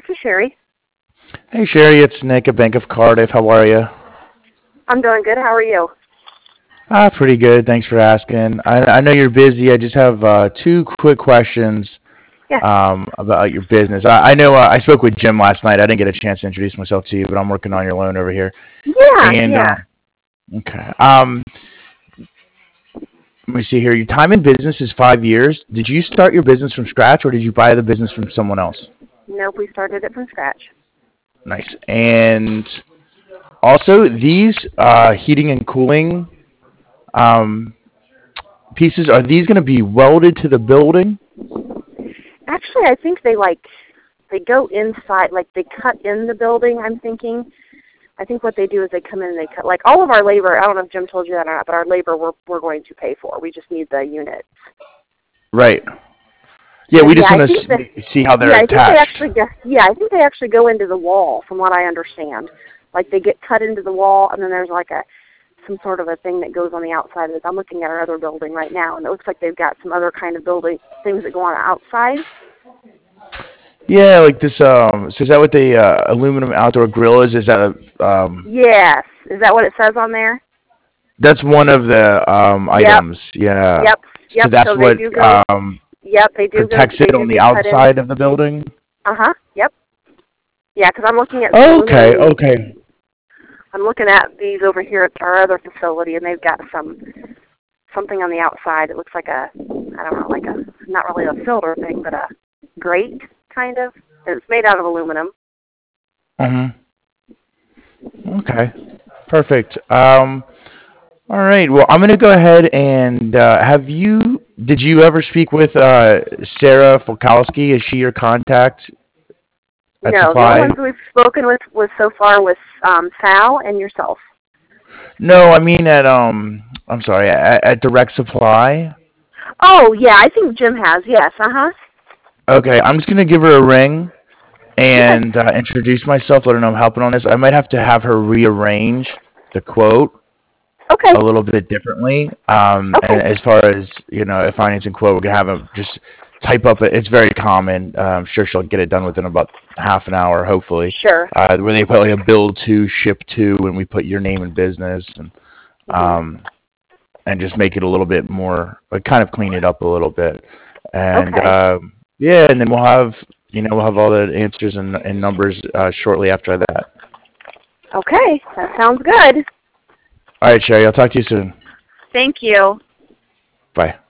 is Sherry. Hey Sherry, it's Nick at Bank of Cardiff. How are you? I'm doing good. How are you? Pretty good. Thanks for asking. I know you're busy. I just have two quick questions Yes. about your business. I know I spoke with Jim last night. I didn't get a chance to introduce myself to you, but I'm working on your loan over here. Yeah, And yeah. okay. Let me see here. Your time in business is 5 years. Did you start your business from scratch, or did you buy the business from someone else? Nope, we started it from scratch. Nice. And also, these heating and cooling um, pieces, are these going to be welded to the building? Actually, I think they go inside, like they cut in the building, I'm thinking. I think what they do is they come in and they cut, like all of our labor, I don't know if Jim told you that or not, but our labor we're going to pay for. We just need the unit. Right. Yeah, we just I want think to see how they're I think they attached. actually I think they actually go into the wall from what I understand. Like they get cut into the wall and then there's like some sort of a thing that goes on the outside of it. I'm looking at our other building right now and it looks like they've got some other kind of building things that go on the outside. Yeah, like this. So is that what the aluminum outdoor grill is? Is that Yes. Is that what it says on there? that's one of the Yep. items? Yeah. Yep. So Yep. that's So they what do go. Yep. They do go. protects They it do on the get cut in. outside of the building. Yep. Yeah, because I'm looking at some Okay. aluminum. Okay. I'm looking at these over here at our other facility, and they've got something on the outside. It looks like I don't know, like not really a filter thing, but a grate kind of. And it's made out of aluminum. Mhm. Okay. Perfect. All right. Well, I'm going to go ahead and did you ever speak with Sarah Folkowski? Is she your contact at No, the only Supply? ones we've spoken with was so far with Sal and yourself. No, I mean I'm sorry, at Direct Supply. Oh yeah, I think Jim has. Yes. Okay, I'm just going to give her a ring Okay. and introduce myself, let her know I'm helping on this. I might have to have her rearrange the quote Okay. a little bit differently. And Okay. as far as, a financing quote, we're going to have them just type up it's very common. I'm sure she'll get it done within about half an hour, hopefully. Sure. Where they put like a build to, ship to, and we put your name and business and just make it a little bit more, like kind of clean it up a little bit. And Okay. yeah, and then we'll have all the answers and numbers shortly after that. Okay. That sounds good. All right, Sherry, I'll talk to you soon. Thank you. Bye.